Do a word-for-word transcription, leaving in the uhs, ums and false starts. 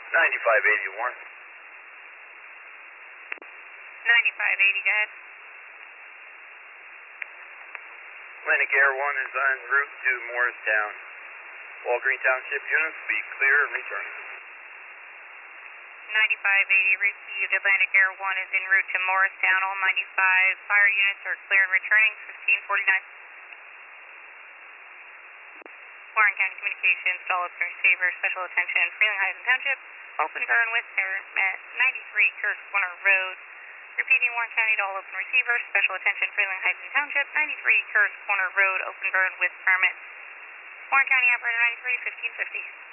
ninety-five eighty, Warren. ninety-five eighty, go ahead. Atlantic Air one is en route to Morristown. Walgreen Township units, be clear and returning. ninety-five eighty received. Atlantic Air one is en route to Morristown. All ninety-five fire units are clear and returning. fifteen forty-nine. Warren County Communications, all open receiver, special attention, Freeling Heights Township. Open burn with permit ninety-three Kirk Corner Road. Repeating, Warren County to all open receivers, special attention, Freeling Heights Township, ninety-three Kirk Corner Road, open burn with permit. Warren County operator ninety-three, fifteen fifty.